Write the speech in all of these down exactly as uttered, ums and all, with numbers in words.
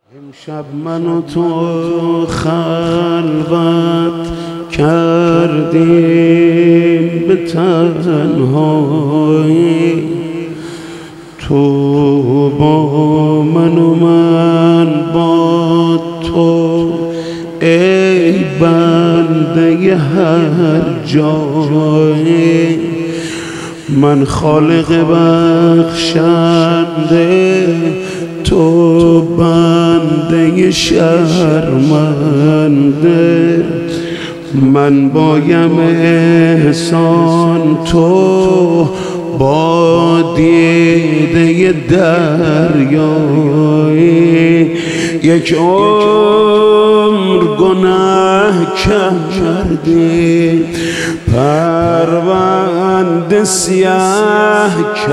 امشب من و تو خلوت کردیم به تنهایی، تو با من و من با تو، ای بنده هر جایی. من خالق بخشنده، تو بنده شرمنده. من بایم احسان، تو با دیده دریایی. یک عمر گناه کردی، پرونده سیاه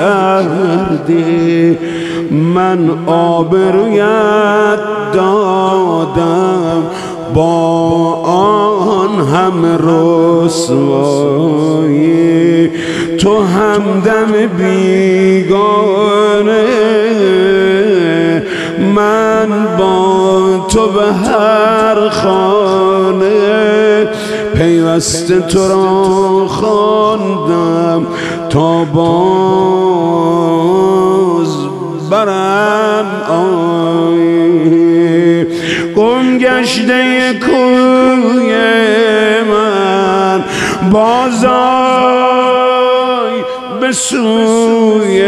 کردی. من آبرویت دادم، با آن هم رسوایی. تو همدم بیگانه، من با تو به هر خانه. پیوسته تو را خواندم تا باز برم آیی. گم گشته کوی من، بازآی به سوی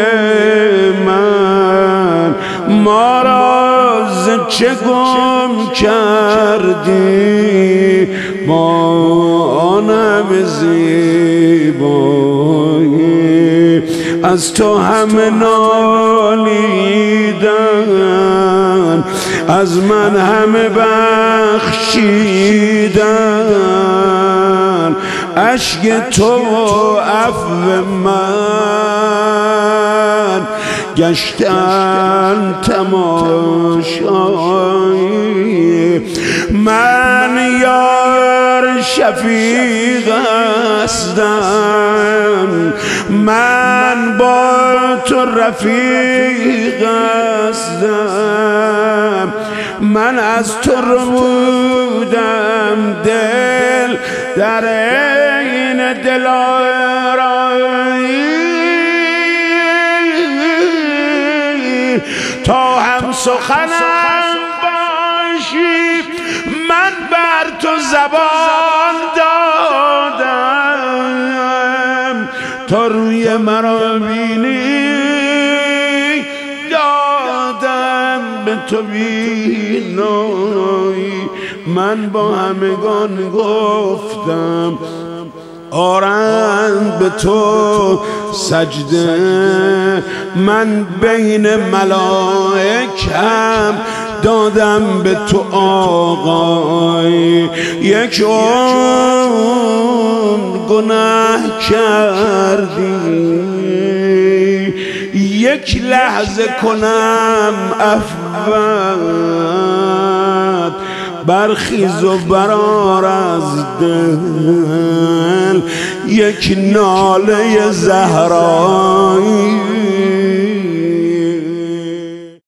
من. ما را ز چه گم کردی، با آن همه زیبایی. از تو همه نالیدن، از من همه بخشیدن. اشک تو و عفو من، گشتن تماشایی. من یار شفیق هستم، من با تو رفیق هستم. من از تو ربودم دل در عین دلارایی. تا هم سخنم باشی، من بر تو زبان دادم. تا روی مرا بینی، دادم به تو بینایی. من با همگان گفتم آرند به تو سجده. من بین ملائکم دادم به تو آقای. یک عمر گناه کردی، یک لحظه کنم عفوت. برخیز و برآر از دل یک ناله زهرایی.